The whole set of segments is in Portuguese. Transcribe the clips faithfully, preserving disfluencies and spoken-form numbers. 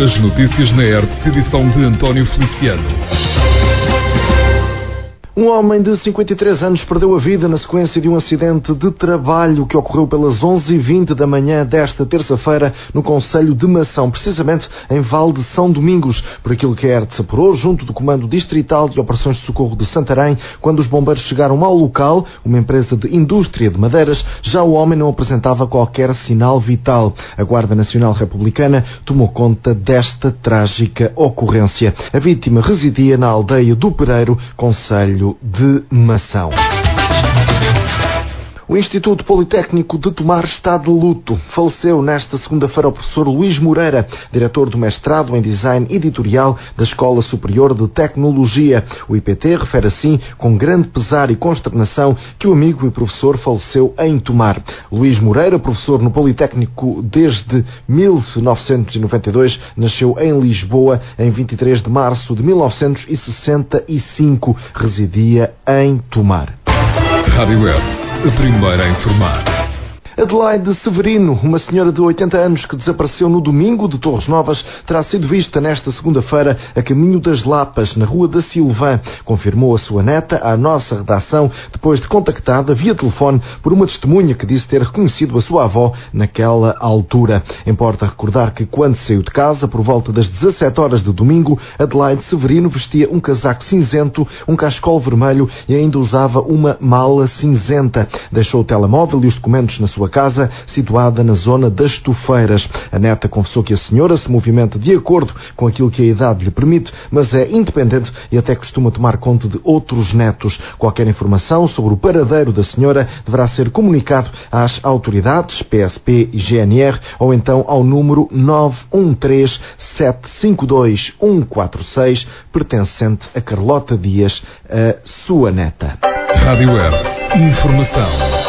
As notícias na R T C, edição de António Feliciano. Um homem de cinquenta e três anos perdeu a vida na sequência de um acidente de trabalho que ocorreu pelas onze e vinte da manhã desta terça-feira no concelho de Mação, precisamente em Val de São Domingos. Por aquilo que a R T se apurou, junto do Comando Distrital de Operações de Socorro de Santarém, quando os bombeiros chegaram ao local, uma empresa de indústria de madeiras, já o homem não apresentava qualquer sinal vital. A Guarda Nacional Republicana tomou conta desta trágica ocorrência. A vítima residia na aldeia do Pereiro, concelho de Mação. O Instituto Politécnico de Tomar está de luto. Faleceu nesta segunda-feira o professor Luís Moreira, diretor do mestrado em Design Editorial da Escola Superior de Tecnologia. O I P T refere assim, com grande pesar e consternação, que o amigo e professor faleceu em Tomar. Luís Moreira, professor no Politécnico desde mil novecentos e noventa e dois, nasceu em Lisboa em vinte e três de março de mil novecentos e sessenta e cinco. Residia em Tomar. Rádio Web, a primeira a informar. Adelaide Severino, uma senhora de oitenta anos que desapareceu no domingo de Torres Novas, terá sido vista nesta segunda-feira a caminho das Lapas, na Rua da Silvã. Confirmou a sua neta à nossa redação, depois de contactada via telefone por uma testemunha que disse ter reconhecido a sua avó naquela altura. Importa recordar que quando saiu de casa, por volta das dezassete horas de domingo, Adelaide Severino vestia um casaco cinzento, um cachecol vermelho e ainda usava uma mala cinzenta. Deixou o telemóvel e os documentos na sua casa, situada na zona das Tufeiras. A neta confessou que a senhora se movimenta de acordo com aquilo que a idade lhe permite, mas é independente e até costuma tomar conta de outros netos. Qualquer informação sobre o paradeiro da senhora deverá ser comunicado às autoridades, P S P e G N R, ou então ao número nove um três, sete cinco dois, um quatro seis, pertencente a Carlota Dias, a sua neta. Rádio Web, informação.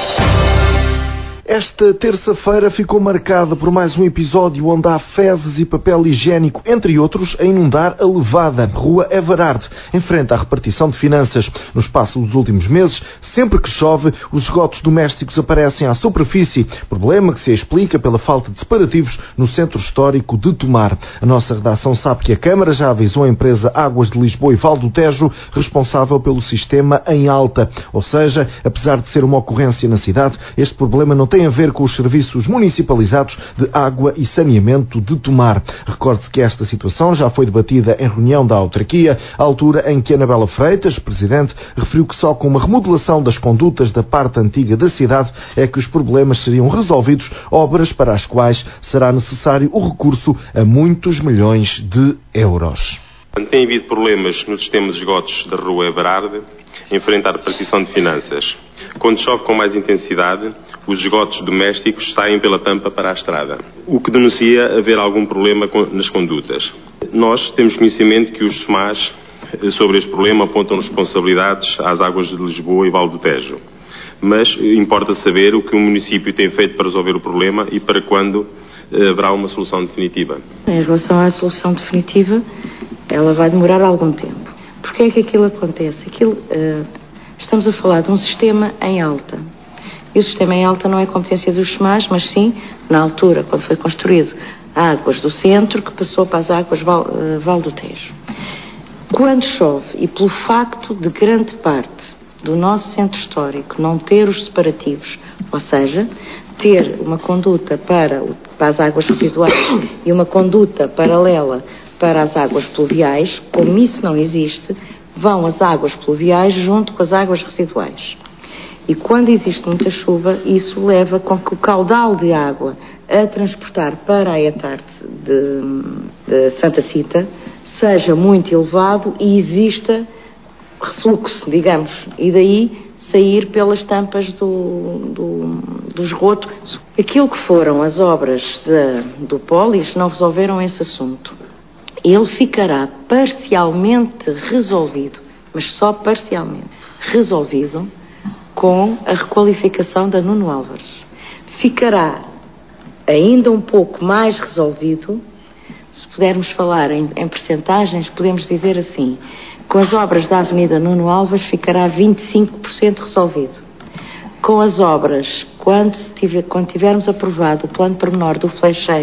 Esta terça-feira ficou marcada por mais um episódio onde há fezes e papel higiênico, entre outros, a inundar a Levada, Rua Everarde, em frente à repartição de finanças. No espaço dos últimos meses, sempre que chove, os esgotos domésticos aparecem à superfície, problema que se explica pela falta de separativos no centro histórico de Tomar. A nossa redação sabe que a Câmara já avisou a empresa Águas de Lisboa e Val do Tejo, responsável pelo sistema em alta. Ou seja, apesar de ser uma ocorrência na cidade, este problema não tem a ver com os serviços municipalizados de água e saneamento de Tomar. Recorde-se que esta situação já foi debatida em reunião da autarquia, à altura em que Anabela Freitas, presidente, referiu que só com uma remodelação das condutas da parte antiga da cidade é que os problemas seriam resolvidos, obras para as quais será necessário o recurso a muitos milhões de euros. Tem havido problemas no sistema de esgotos da Rua Everarde, em frente à repartição de finanças. Quando chove com mais intensidade, os esgotos domésticos saem pela tampa para a estrada, o que denuncia haver algum problema nas condutas. Nós temos conhecimento que os S M As, sobre este problema, apontam responsabilidades às Águas de Lisboa e Val do Tejo. Mas importa saber o que o município tem feito para resolver o problema e para quando haverá uma solução definitiva. Em relação à solução definitiva, ela vai demorar algum tempo. Porquê é que aquilo acontece? Aquilo, uh, estamos a falar de um sistema em alta. E o sistema em alta não é competência dos S M As, mas sim, na altura, quando foi construído, águas do centro, que passou para as águas Val, uh, Val do Tejo. Quando chove, e pelo facto de grande parte do nosso centro histórico não ter os separativos, ou seja, ter uma conduta para, para as águas residuais e uma conduta paralela para as águas pluviais, como isso não existe, vão as águas pluviais junto com as águas residuais. E quando existe muita chuva, isso leva com que o caudal de água a transportar para a etarte de, de Santa Cita seja muito elevado e exista refluxo, digamos, e daí sair pelas tampas do, do, do esgoto. Aquilo que foram as obras de, do Polis não resolveram esse assunto. Ele ficará parcialmente resolvido, mas só parcialmente resolvido, com a requalificação da Nuno Álvares. Ficará ainda um pouco mais resolvido, se pudermos falar em, em percentagens, podemos dizer assim, com as obras da Avenida Nuno Álvares ficará vinte e cinco por cento resolvido. Com as obras, quando, tiver, quando tivermos aprovado o plano pormenor do Flecheiro,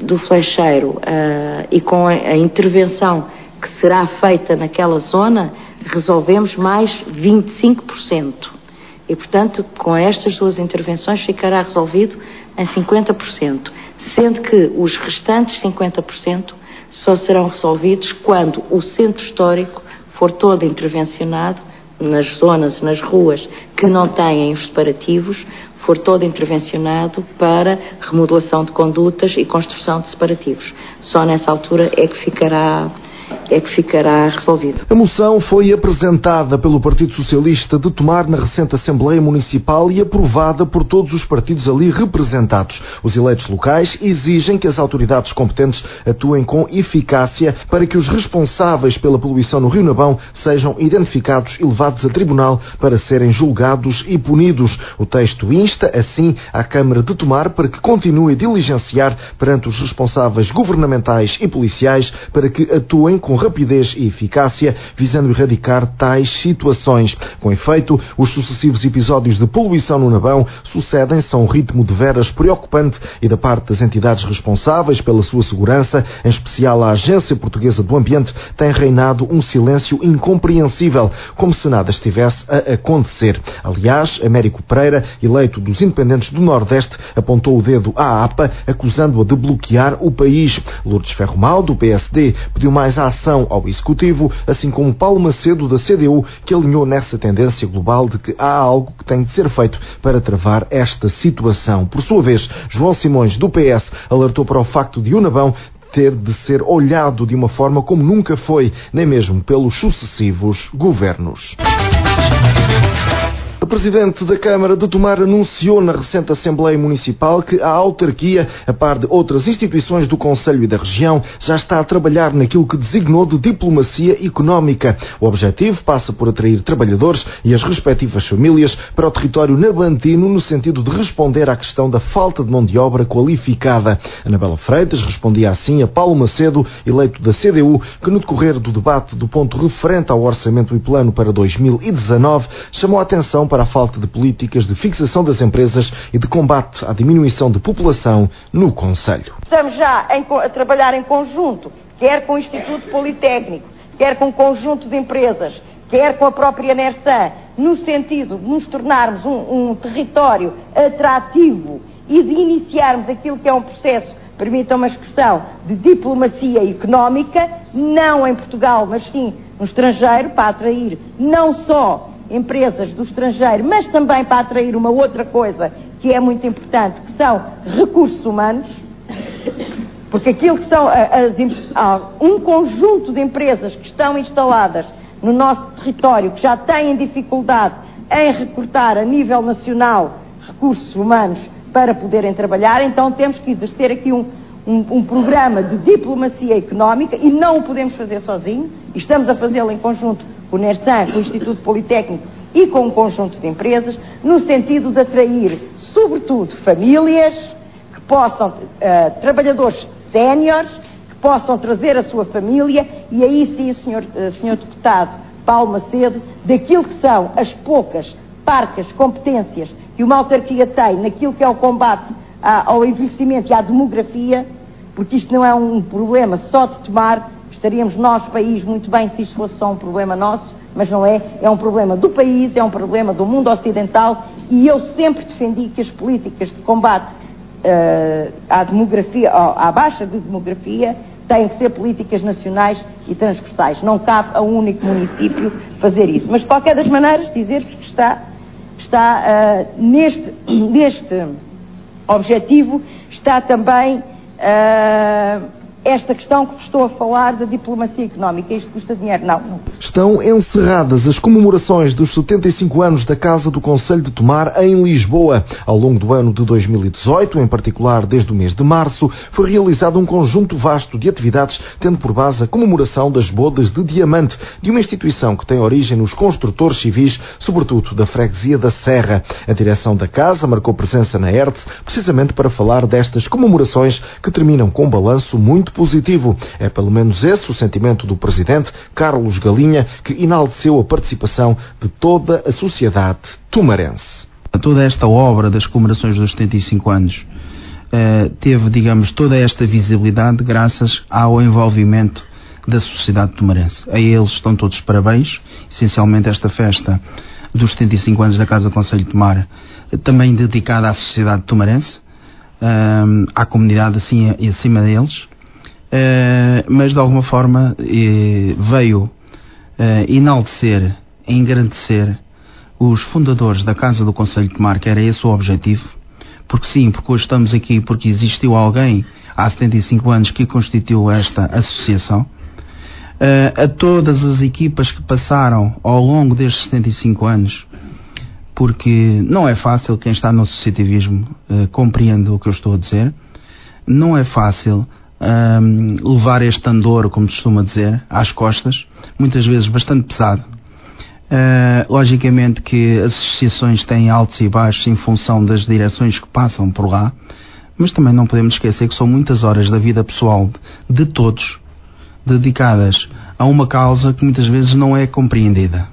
do flecheiro uh, e com a, a intervenção que será feita naquela zona, resolvemos mais vinte e cinco por cento. E, portanto, com estas duas intervenções ficará resolvido em cinquenta por cento, sendo que os restantes cinquenta por cento só serão resolvidos quando o centro histórico for todo intervencionado, nas zonas, nas ruas que não têm os separativos, for todo intervencionado para remodelação de condutas e construção de separativos. Só nessa altura é que ficará... é que ficará resolvido. A moção foi apresentada pelo Partido Socialista de Tomar na recente Assembleia Municipal e aprovada por todos os partidos ali representados. Os eleitos locais exigem que as autoridades competentes atuem com eficácia para que os responsáveis pela poluição no Rio Nabão sejam identificados e levados a tribunal para serem julgados e punidos. O texto insta, assim, a Câmara de Tomar para que continue a diligenciar perante os responsáveis governamentais e policiais para que atuem com rapidez e eficácia, visando erradicar tais situações. Com efeito, os sucessivos episódios de poluição no Nabão sucedem-se a um ritmo de veras preocupante e da parte das entidades responsáveis pela sua segurança, em especial a Agência Portuguesa do Ambiente, tem reinado um silêncio incompreensível, como se nada estivesse a acontecer. Aliás, Américo Pereira, eleito dos Independentes do Nordeste, apontou o dedo à A P A, acusando-a de bloquear o país. Lourdes Ferromal, do P S D, pediu mais ação ao Executivo, assim como Paulo Macedo, da C D U, que alinhou nessa tendência global de que há algo que tem de ser feito para travar esta situação. Por sua vez, João Simões, do P S, alertou para o facto de o Nabão ter de ser olhado de uma forma como nunca foi, nem mesmo pelos sucessivos governos. O Presidente da Câmara de Tomar anunciou na recente Assembleia Municipal que a autarquia, a par de outras instituições do Concelho e da região, já está a trabalhar naquilo que designou de diplomacia económica. O objetivo passa por atrair trabalhadores e as respectivas famílias para o território nabantino no sentido de responder à questão da falta de mão de obra qualificada. Anabela Freitas respondia assim a Paulo Macedo, eleito da C D U, que no decorrer do debate do ponto referente ao Orçamento e Plano para dois mil e dezanove chamou a atenção para para a falta de políticas de fixação das empresas e de combate à diminuição de população no concelho. Estamos já em, a trabalhar em conjunto, quer com o Instituto Politécnico, quer com um conjunto de empresas, quer com a própria NERSAN, no sentido de nos tornarmos um, um território atrativo e de iniciarmos aquilo que é um processo, permitam uma expressão, de diplomacia económica, não em Portugal, mas sim no estrangeiro, para atrair não só empresas do estrangeiro, mas também para atrair uma outra coisa que é muito importante, que são recursos humanos, porque aquilo que são as, um conjunto de empresas que estão instaladas no nosso território, que já têm dificuldade em recrutar a nível nacional recursos humanos para poderem trabalhar, então temos que exercer aqui um, um, um programa de diplomacia económica e não o podemos fazer sozinho, e estamos a fazê-lo em conjunto com o NERSAN, com o Instituto Politécnico e com um conjunto de empresas, no sentido de atrair, sobretudo, famílias que possam, uh, trabalhadores séniores, que possam trazer a sua família, e aí sim, senhor, uh, senhor Deputado Paulo Macedo, daquilo que são as poucas, parcas competências que uma autarquia tem naquilo que é o combate a, ao envelhecimento e à demografia, porque isto não é um problema só de Tomar. Estaríamos nós, país, muito bem se isto fosse só um problema nosso, mas não é. É um problema do país, é um problema do mundo ocidental, e eu sempre defendi que as políticas de combate uh, à demografia, à baixa de demografia, têm que ser políticas nacionais e transversais. Não cabe a um único município fazer isso. Mas, de qualquer das maneiras, dizer-vos que está, está uh, neste, neste objetivo, está também Uh, esta questão que estou a falar da diplomacia económica. Isto custa dinheiro? Não, não. Estão encerradas as comemorações dos setenta e cinco anos da Casa do Concelho de Tomar em Lisboa. Ao longo do ano de dois mil e dezoito, em particular desde o mês de março, foi realizado um conjunto vasto de atividades, tendo por base a comemoração das bodas de diamante, de uma instituição que tem origem nos construtores civis, sobretudo da freguesia da Serra. A direção da Casa marcou presença na Hertz, precisamente para falar destas comemorações que terminam com um balanço muito positivo. É pelo menos esse o sentimento do Presidente, Carlos Galinha, que enalteceu a participação de toda a sociedade tomarense. Toda esta obra das comemorações dos setenta e cinco anos uh, teve, digamos, toda esta visibilidade graças ao envolvimento da sociedade tomarense. A eles estão todos parabéns. Essencialmente esta festa dos setenta e cinco anos da Casa do Conselho de Tomar, também dedicada à sociedade tomarense, uh, à comunidade assim e acima deles, uh, mas de alguma forma uh, veio uh, enaltecer, engrandecer os fundadores da Casa do Conselho de Tomar, que era esse o objetivo, porque sim, porque hoje estamos aqui porque existiu alguém há setenta e cinco anos que constituiu esta associação. Uh, a todas as equipas que passaram ao longo destes setenta e cinco anos, porque não é fácil, quem está no associativismo uh, compreende o que eu estou a dizer, não é fácil uh, levar este andor, como costuma dizer, às costas, muitas vezes bastante pesado. Uh, logicamente que as associações têm altos e baixos em função das direções que passam por lá, mas também não podemos esquecer que são muitas horas da vida pessoal de todos, dedicadas a uma causa que muitas vezes não é compreendida.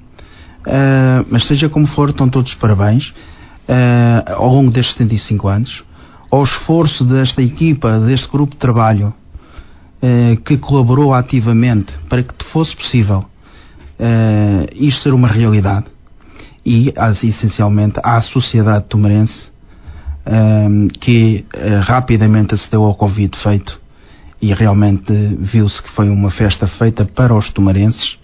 Uh, mas seja como for, estão todos parabéns uh, ao longo destes setenta e cinco anos, ao esforço desta equipa, deste grupo de trabalho uh, que colaborou ativamente para que fosse possível uh, isto ser uma realidade, e essencialmente à sociedade tomarense uh, que uh, rapidamente acedeu ao convite feito. E realmente viu-se que foi uma festa feita para os tomarenses,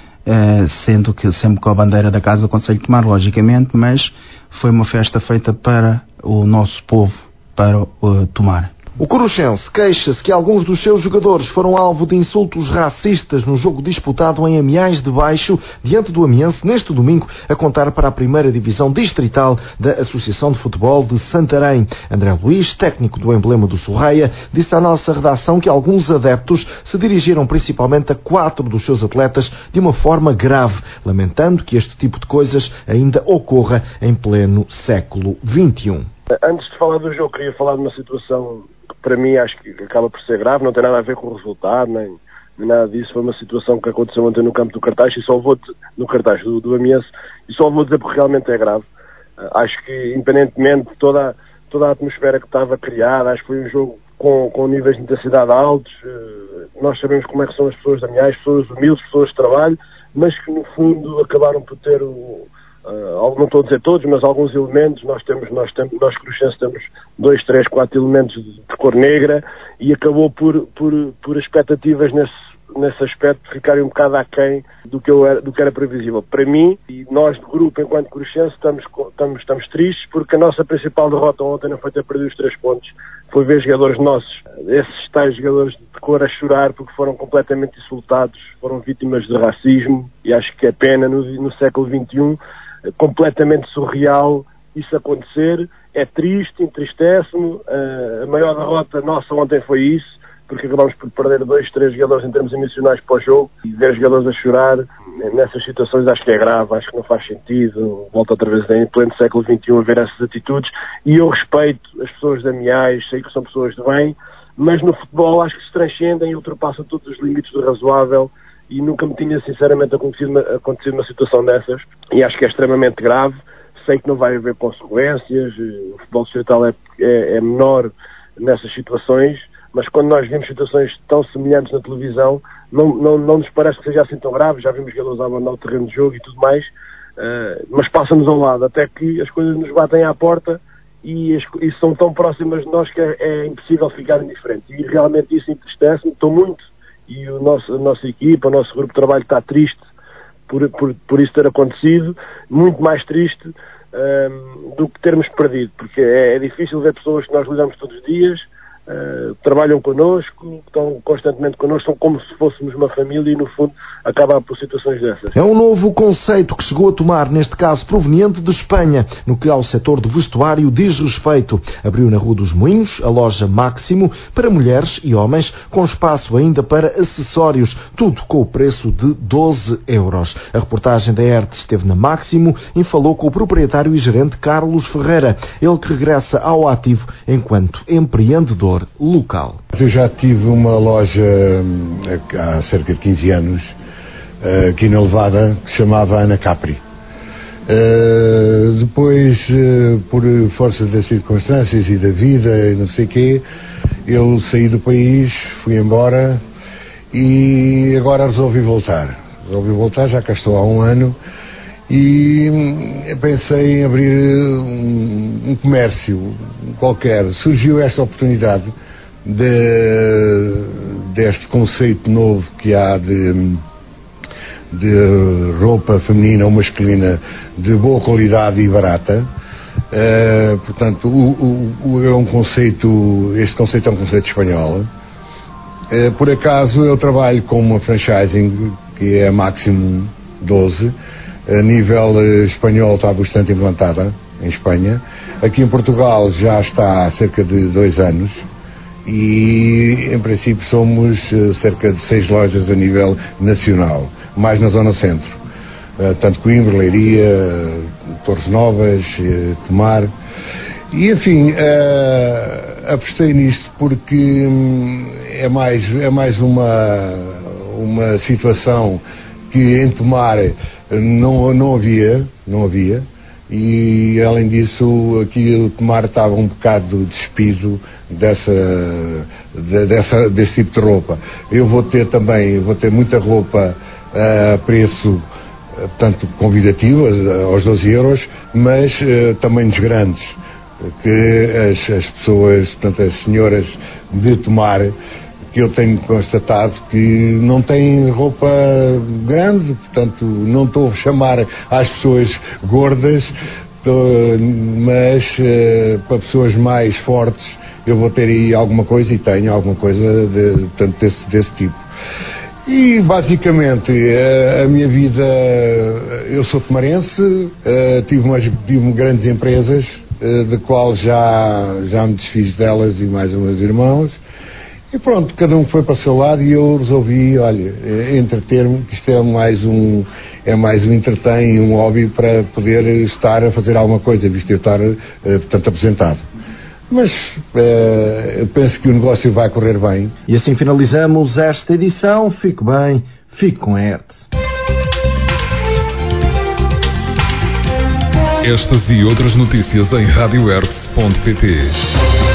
uh, sendo que sempre com a bandeira da Casa do Conselho de Tomar, logicamente, mas foi uma festa feita para o nosso povo, para uh, Tomar. O Coruchense queixa-se que alguns dos seus jogadores foram alvo de insultos racistas no jogo disputado em Amiens de Baixo, diante do Amiense, neste domingo, a contar para a primeira divisão distrital da Associação de Futebol de Santarém. André Luís, técnico do emblema do Sorraia, disse à nossa redação que alguns adeptos se dirigiram principalmente a quatro dos seus atletas de uma forma grave, lamentando que este tipo de coisas ainda ocorra em pleno século vinte e um. Antes de falar do jogo, queria falar de uma situação que para mim acho que acaba por ser grave, não tem nada a ver com o resultado, nem, nem nada disso. Foi uma situação que aconteceu ontem no campo do Cartaz, e só vou dizer, no Cartaz do, do Amiense, e só vou dizer porque realmente é grave. Uh, acho que, independentemente de toda, toda a atmosfera que estava criada, acho que foi um jogo com, com níveis de intensidade altos. Uh, nós sabemos como é que são as pessoas da Amiens, pessoas humildes, pessoas de trabalho, mas que no fundo acabaram por ter o... Uh, não estou a dizer todos, mas alguns elementos. Nós temos, nós temos, nós Coruchense temos dois, três, quatro elementos de, de cor negra, e acabou por, por, por expectativas nesse, nesse aspecto ficarem um bocado aquém do que, eu era, do que era previsível. Para mim, e nós do grupo, enquanto Coruchense, estamos, estamos, estamos tristes, porque a nossa principal derrota ontem não foi ter perdido os três pontos, foi ver jogadores nossos, esses tais jogadores de cor, a chorar porque foram completamente insultados, foram vítimas de racismo, e acho que é pena no, no século vinte e um, completamente surreal isso acontecer. É triste, entristece-me. Uh, a maior derrota nossa ontem foi isso, porque acabamos por perder dois, três jogadores em termos emocionais para o jogo, e ver jogadores a chorar nessas situações acho que é grave, acho que não faz sentido. Volto outra vez em pleno século vinte e um a ver essas atitudes, e eu respeito as pessoas de Amiens, sei que são pessoas de bem, mas no futebol acho que se transcendem e ultrapassam todos os limites do razoável, e nunca me tinha sinceramente acontecido uma, acontecido uma situação dessas, e acho que é extremamente grave. Sei que não vai haver consequências, o futebol distrital é, é, é menor nessas situações, mas quando nós vimos situações tão semelhantes na televisão, não, não, não nos parece que seja assim tão grave. Já vimos jogadores a abandonar o terreno de jogo e tudo mais, uh, mas passa-nos ao lado, até que as coisas nos batem à porta, e, as, e são tão próximas de nós que é, é impossível ficar indiferente, e realmente isso entristece-me. Estou muito, e o nosso, a nossa equipa, o nosso grupo de trabalho está triste por, por, por isso ter acontecido, muito mais triste um, do que termos perdido, porque é, é difícil ver pessoas que nós lidamos todos os dias, uh, trabalham connosco, estão constantemente connosco, são como se fôssemos uma família, e no fundo acaba por situações dessas. É um novo conceito que chegou a tomar, neste caso proveniente de Espanha, no que ao setor de vestuário diz respeito. Abriu na Rua dos Moinhos a loja Máximo para mulheres e homens, com espaço ainda para acessórios, tudo com o preço de doze euros. A reportagem da E R T esteve na Máximo e falou com o proprietário e gerente Carlos Ferreira, ele que regressa ao ativo enquanto empreendedor local. Eu já tive uma loja há cerca de quinze anos aqui na Levada, que se chamava Ana Capri. Uh, depois, uh, por força das circunstâncias e da vida e não sei o quê, eu saí do país, fui embora e agora resolvi voltar. Resolvi voltar, já cá estou há um ano e pensei em abrir um, um comércio qualquer. Surgiu esta oportunidade de, deste conceito novo que há de de roupa feminina ou masculina de boa qualidade e barata. Uh, portanto, o, o, o, é um conceito, este conceito é um conceito espanhol. Uh, por acaso eu trabalho com uma franchising que é a Maximum doze, a nível uh, espanhol está bastante implantada em Espanha. Aqui em Portugal já está há cerca de dois anos. E em princípio somos uh, cerca de seis lojas a nível nacional, mais na zona centro, uh, tanto Coimbra, Leiria, uh, Torres Novas, uh, Tomar, e enfim, uh, apostei nisto porque um, é mais, é mais uma, uma situação que em Tomar não, não havia, não havia. E além disso, aqui o Tomar estava um bocado despido dessa, de, dessa, desse tipo de roupa. Eu vou ter também, vou ter muita roupa a preço, portanto, convidativo, aos doze euros, mas uh, tamanhos grandes, que as, as pessoas, portanto, as senhoras de Tomar, que eu tenho constatado que não têm roupa grande, portanto não estou a chamar às pessoas gordas, tô, mas uh, para pessoas mais fortes eu vou ter aí alguma coisa e tenho alguma coisa de, portanto, desse, desse tipo. E basicamente a, a minha vida, eu sou tomarense, uh, tive, umas, tive grandes empresas, uh, de qual já, já me desfiz delas e mais os meus irmãos. E pronto, cada um foi para o seu lado e eu resolvi, olha, entreter-me, que isto é mais um, é mais um entretém, um hobby para poder estar a fazer alguma coisa, visto eu estar, portanto, aposentado. Mas uh, eu penso que o negócio vai correr bem. E assim finalizamos esta edição. Fique bem, fique com a Hertz. Estas e outras notícias em rádio hertz ponto pt.